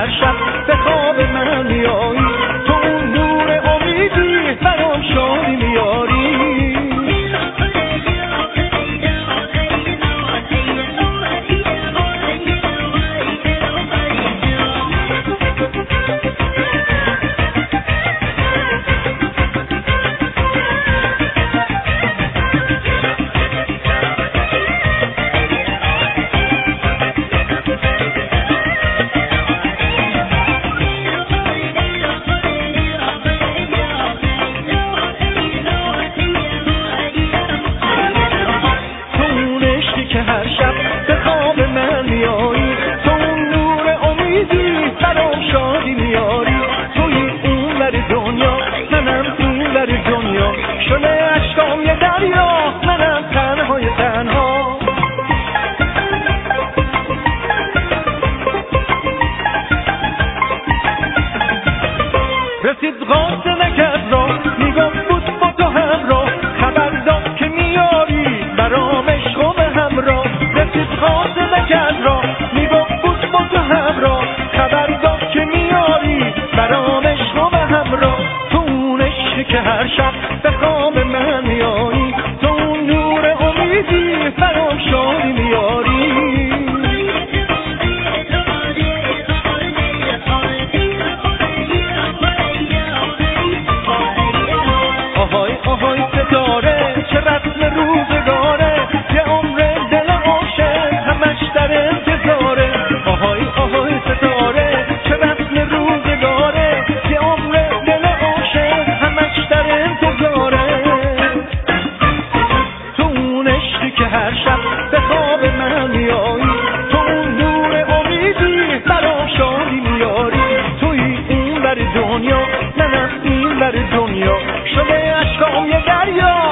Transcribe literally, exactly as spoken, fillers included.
هر شب به خواب من میایی، تو اون نور امیدی برام شادی میاری. که هر شب به خواب من میایی، تو اون نور امیدی برام شادی میاری. توی اون ور دنیا منم این ور دنیا، شله اشکام یه دریا منم تنهای تنها. رسید قاصدکت را میگفت بود با تو همراه، خبر داد که میاری برام عشق و به همراه. رسید قاصدکت را میگفت بود با تو همراه، خبر داد که میاری برام عشق و به همراه. تو اون عشقی که هر شب به خواب من میایی، تو اون نور امیدی برام شادی میاری. آهای آهای ستاره چه رسم روزگاره، یه عمر دل عاشق همش در انتظاره. آهای آهای ستاره چه رسم روزگاره، یه عمر دل عاشق همش در انتظاره. تو اون عشقی که هر شب به خواب من میایی، تو اون نور امیدی برام شادی میاری. توی این ور دنیا منم این ور دنیا، شده اشکام یه دریا